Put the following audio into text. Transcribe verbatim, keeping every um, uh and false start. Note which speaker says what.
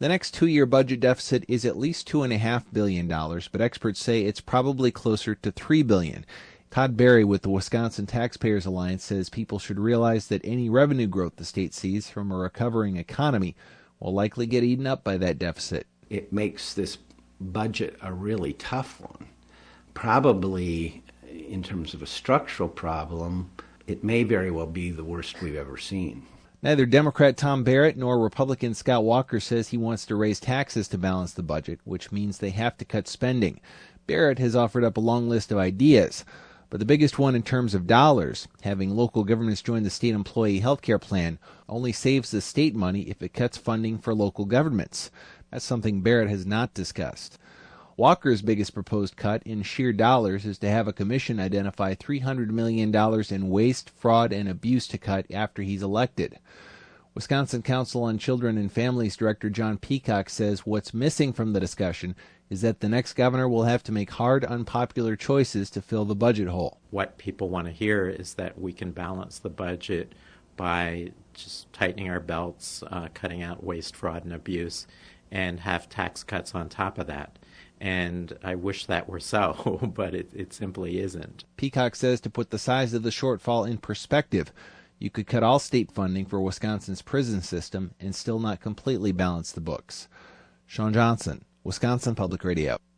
Speaker 1: The next two-year budget deficit is at least two point five billion dollars, but experts say it's probably closer to three billion dollars. Todd Berry with the Wisconsin Taxpayers Alliance says people should realize that any revenue growth the state sees from a recovering economy will likely get eaten up by that deficit.
Speaker 2: It makes this budget a really tough one. Probably, in terms of a structural problem, it may very well be the worst we've ever seen.
Speaker 1: Neither Democrat Tom Barrett nor Republican Scott Walker says he wants to raise taxes to balance the budget, which means they have to cut spending. Barrett has offered up a long list of ideas, but the biggest one in terms of dollars, having local governments join the state employee health care plan, only saves the state money if it cuts funding for local governments. That's something Barrett has not discussed. Walker's biggest proposed cut in sheer dollars is to have a commission identify three hundred million dollars in waste, fraud, and abuse to cut after he's elected. Wisconsin Council on Children and Families Director John Peacock says what's missing from the discussion is that the next governor will have to make hard, unpopular choices to fill the budget hole.
Speaker 3: What people want to hear is that we can balance the budget by just tightening our belts, uh, cutting out waste, fraud, and abuse, and have tax cuts on top of that. And I wish that were so, but it, it simply isn't.
Speaker 1: Peacock says to put the size of the shortfall in perspective, you could cut all state funding for Wisconsin's prison system and still not completely balance the books. Sean Johnson, Wisconsin Public Radio.